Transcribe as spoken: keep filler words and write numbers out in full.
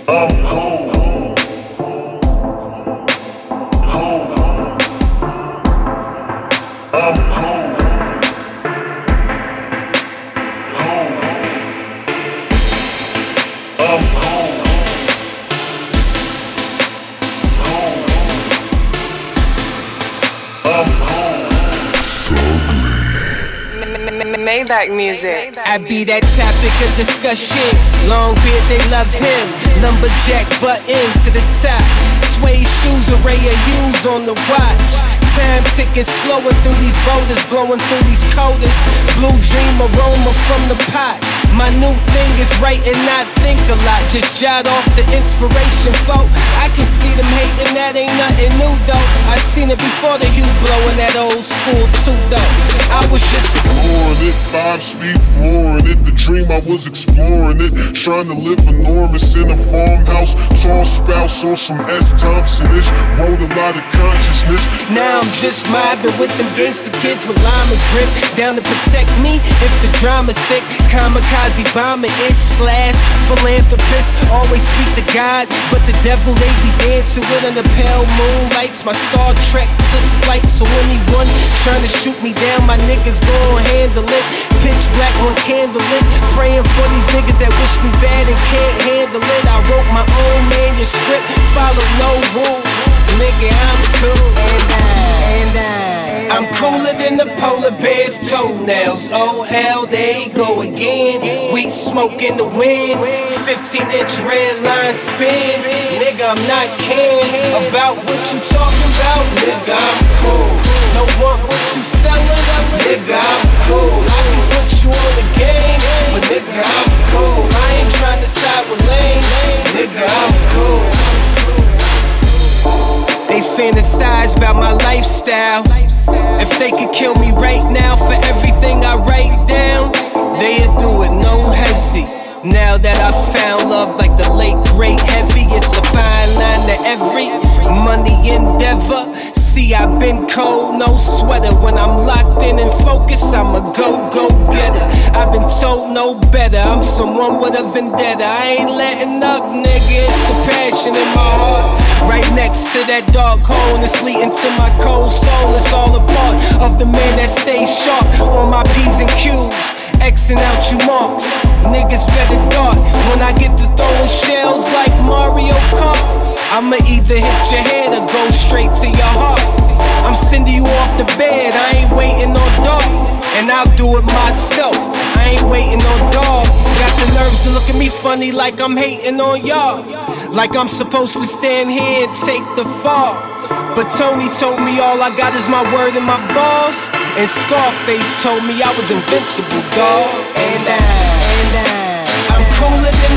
I'm cold. Cold. I'm cold. Cold. I'm cold. Cold. I'm cold. Maybach music. I be that topic of discussion. Long beard, they love him. Lumberjack button to the top. Suede shoes, array of hues on the watch. Time ticking, slowing through these boulders, blowing through these coders. Blue dream aroma from the pot. My new thing is write and not think a lot. Just jot off the inspiration flow. I can see them hating, that ain't nothing new though. I seen it before the hue blowing that old school too though. I was just Exploring it, five speed flooring it. The dream I was exploring it. Trying to live enormous in a farmhouse. Tall spouse on some S Thompson-ish. Wrote a lot of consciousness. Now I'm just mobbing with them gangster kids with llamas grip. Down to protect me if the drama's thick. Kamikaze bomber-ish slash philanthropist. Always speak to God, but the devil they be dancing with under pale moonlights. My Star Trek took flight, so anyone trying to shoot me down, my niggas gon' handle it. Pitch black on candle lit. Praying for these niggas that wish me bad and can't handle it. I wrote my own manuscript, follow no rules. Nigga, I'm cool. I'm cooler than the polar bear's toenails. Oh hell, they go again. We smoke in the wind. fifteen inch red line spin. Nigga, I'm not kidding about what you talking about. Nigga, I'm cool. No want what you selling. Nigga, I'm cool. I can put you on the game, but nigga, I'm cool. I ain't trying to side with lame. Nigga, I'm cool. They fantasize about my lifestyle. If they could kill me right now for everything I write down, they'd do it, no hesitate. Now that I found love like the late great Heavy, it's a fine line to every money endeavor. See, I've been cold, no sweater. When I'm locked in and focused, I'm a go-go-getter. I've been told no better, I'm someone with a vendetta. I ain't letting up, nigga, it's a passion in my heart. Right next to that dark hole, and it's leading to my cold soul. It's all a part of the man that stays sharp on my P's and Q's. Xing out you marks, niggas better dart. When I get to throwing shells like Mario Kart, I'ma either hit your head or go straight to your heart. I'm sending you off the bed, I ain't waiting on dog. And I'll do it myself, I ain't waiting on dog. Got the nerves to look at me funny like I'm hating on y'all. Like I'm supposed to stand here and take the fall. But Tony told me all I got is my word and my balls. And Scarface told me I was invincible, dawg. And I, and I, I'm cooler than